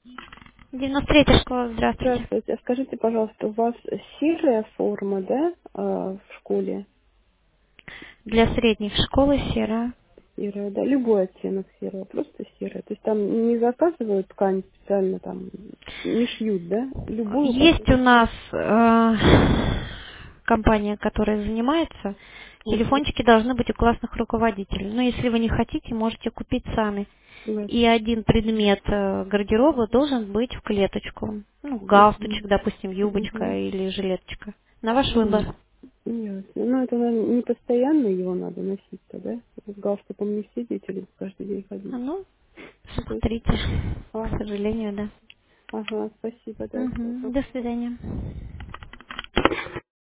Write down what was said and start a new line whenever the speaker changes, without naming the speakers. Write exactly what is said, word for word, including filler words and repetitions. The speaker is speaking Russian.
девяносто третья школа, здравствуйте.
Здравствуйте. А скажите, пожалуйста, у вас серая форма, да, а, в школе?
Для средних школы серая.
Серая, да, любой оттенок серого, просто серая. То есть там не заказывают ткань специально, там, не шьют, да? Любую,
Есть у
которую...
нас э, компания, которая занимается.
Ага,
Телефончики должны быть у классных руководителей. Но если вы не хотите, можете купить сами. И
ясно.
один предмет э, гардероба должен быть в клеточку. Ну,
Мгм.
галстучек, допустим, юбочка
Мгм.
или жилеточка. На ваш выбор.
Мгм. Ясно. Ну, это, наверное, не постоянно его надо носить-то, да? С галстуком не все дети любят каждый день
А
ходить.
ну,
Ну, то есть,
смотрите. К
ага,
сожалению, да.
ага, спасибо, да,
Мгм.
ага.
До свидания.